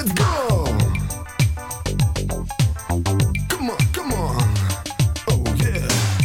let's go. Come on, come on. Oh yeah.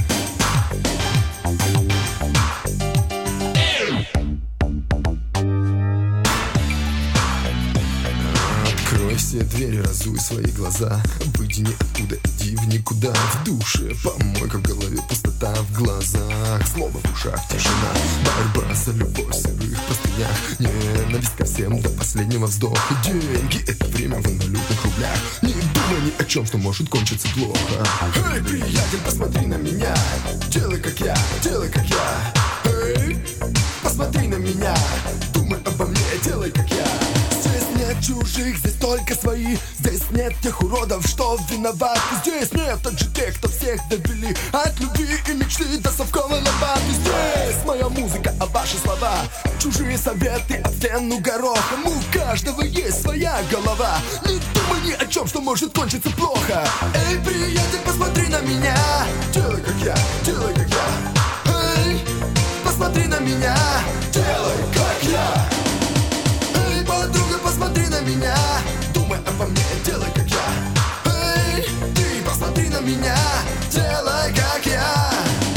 Открой все двери, разуй свои глаза. Выйди не оттуда, иди в никуда. В душе помойка, в голове пустота, в глазах слово, в ушах тишина. Борьба за любовь в сырых простынях. Ненависть ко всем до последнего вздоха. Деньги — это время в инвалютных рублях. Не думай ни о чем, что может кончиться плохо. Эй, приятель, посмотри на меня. Делай как я, делай как я. Эй, посмотри на меня. Думай обо мне, делай как я. Здесь нет чужих, здесь только свои. Здесь нет тех уродов, что виноваты. Здесь нет также тех, кто всех довели от любви и мечты до совковой лопаты. Здесь моя музыка, а ваши слова чужие советы об стену горохом. У каждого есть своя голова. Не думай ни о чем, что может кончиться плохо. Эй, приятель, посмотри на меня. Делай как я, делай как я. Эй, посмотри на меня. Делай как я. Эй, подруга, посмотри на меня. Думай обо мне, делай как я. Эй, ты посмотри на меня. Делай как я.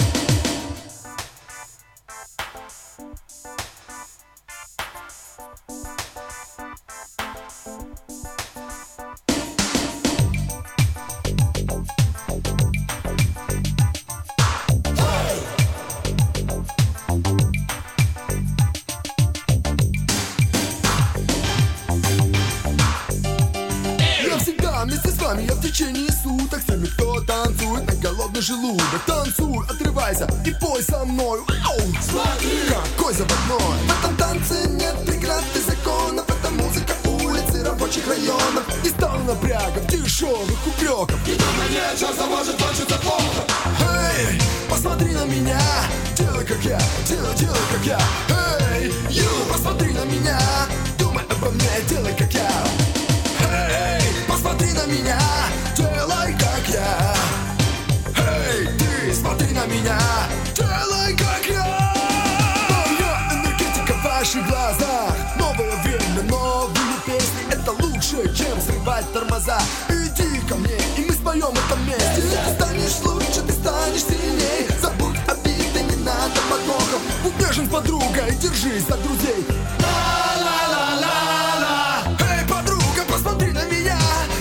Вместе с вами я в течение суток. С теми, кто танцует на голодный желудок. Танцуй, отрывайся и пой со мной. Ау! Смотри, какой заводной. В этом танце нет преград и законов. Это музыка улицы рабочих районов. Не стал напрягов, дешевых упреков. И думай, нет, часто может кончиться плохо. Эй, посмотри на меня. Делай как я, делай как я. Эй, посмотри на меня. Думай обо мне, делай как я. Эй, посмотри на меня, делай как я. Эй, ты смотри на меня, делай как я. Моя энергетика в ваших глазах. Новое время, новые песни. Это лучше, чем срывать тормоза. Иди ко мне, и мы споем это вместе. Ты станешь лучше, ты станешь сильней. Забудь обиды, не надо подвохов. Будь нежен с подругой, держись за друзей. Посмотри на меня,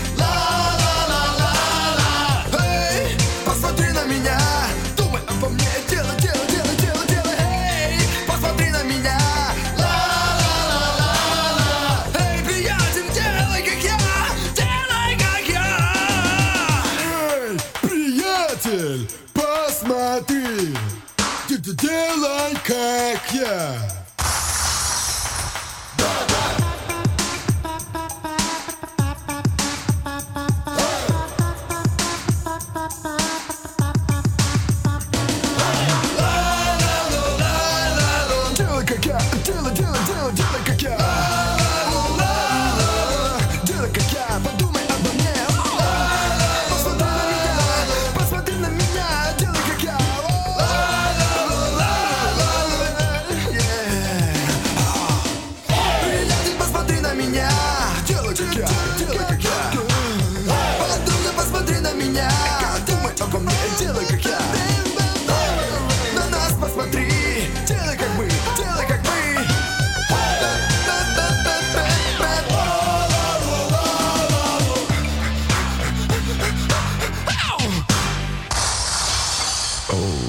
ла-ла-ла-ла-ла. Эй, посмотри на меня. Думай обо мне, делай. Эй, посмотри на меня, ла-ла-ла-ла-ла. Эй, приятель, делай как я, делай как я. Эй, приятель, посмотри, делай как я. Делай как я. Делай как я. Подумай обо мне. Посмотри на меня. Делай как я. Приятель, посмотри на меня. Делай как я. Подруга, посмотри на меня. Думай обо мне. Делай как я. На нас посмотри. Делай как мы. Делай как мы. Oh.